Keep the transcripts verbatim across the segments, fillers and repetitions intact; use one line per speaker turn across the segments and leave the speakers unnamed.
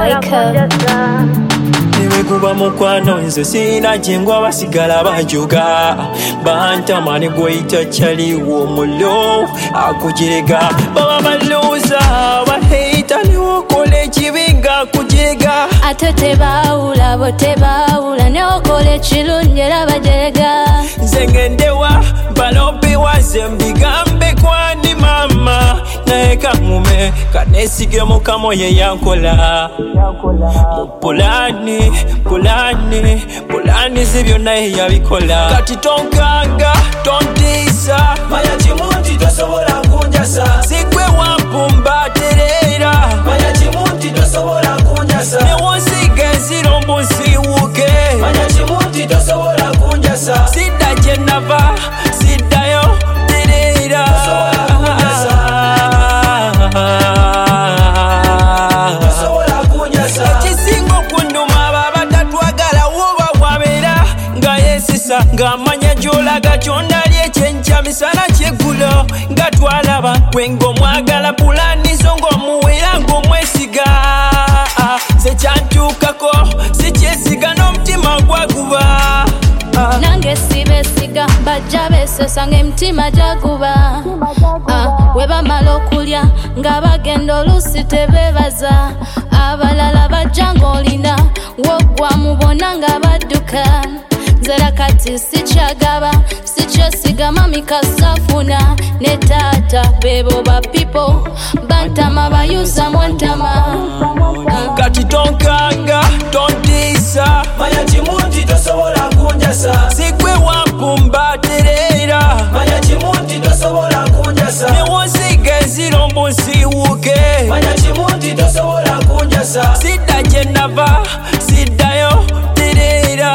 Malaika.
Kuba mukwano nze sina jengwa basigala bajoga bantamane goita chaliwo mulo akujirega baba maluza bahita niwo kole chibinga kujirega
atete baula bote baula ne okole chilunjera bajega
zengendewa balopi wazembigambe kwani mama naeka mume kanesige mukamo ye yankola mupulani pulani pulani zibyo naye yabikola kati tonkanga tontisa
manya chimunti tosobola kunjasa
sikwe wampumba terera
manya chimunti tosobola kunjasa
ne wonsiga enzirombo nsiwuke
manya chimunti tosobola kunjasa
sidda gye nava siddayo terera ngamanya jolaga chondali echencha misana chegulo ngatwalaba kwengo mwagala pulani zongo muwera ngo mwesiga sechantukako sichesiga n'omutima gwaguba
nange sibesiga bajja besesanga emitima jaguba webamala okulya nga bagenda oluusi tebebaza abalala bajja ng'olina wogwa mubona nga badduka zera kati sichagaba sichesiga mami kasafuna ne tata bebo ba people bantama bayuza mwantama
kati tonkanga tontisa
manya chimunti tosobola kunjasa
sikwe wampumba terera
manya chimunti tosobola kunjasa
ne wonsiga enzirombo nsiwuke
manya chimunti tosobola kunjasa
sidda gye nava siddayo terera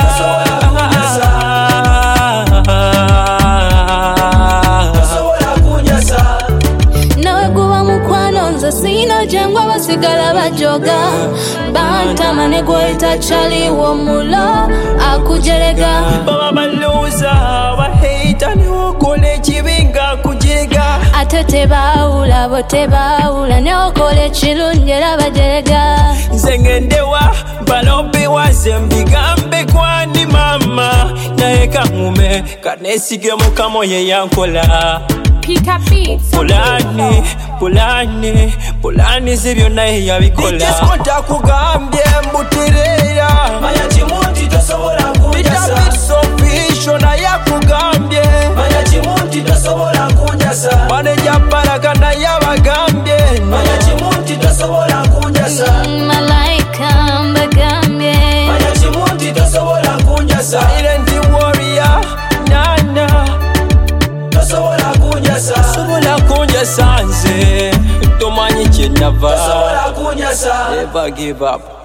sina jengwa basigala bajoga bantama ne goita chaliwo mulo akujerega
baba maluza bahita niwo kole chibinga kujirega
atete baula bote baula ne okole chilunjera bajerega
zengendewa balopi wazembigambe kwani mama naeka mume kanesige mukamo ye yankola
Pika Beats
pulani pulani pulani zibyo naye yabikola
Nikiskota kugambye mbutirera manya chimunti tosobola kunjasa
bitsopisho naye akugambye
manya chimunti tosobola kunjasa
maneja paraka naye abagambye
manya chimunti tosobola kunjasa
Malaika mbagambye
manya chimunti tosobola kunjasa
silent warrior nana
tosobola kunjasa
sobola kunjasa nze tomanyi kye nava
tosobola kunjasa
never give up.